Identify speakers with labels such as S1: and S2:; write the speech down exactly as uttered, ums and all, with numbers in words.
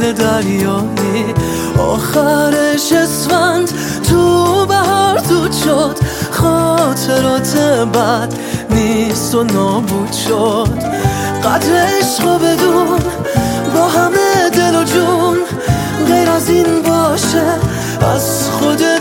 S1: دریایی، آخرش اسفند تو بهار دود شد، خاطرات بد نیست و نابود شد. قدر عشق بدون با همه دل و جون، غیر از این باشه از خودت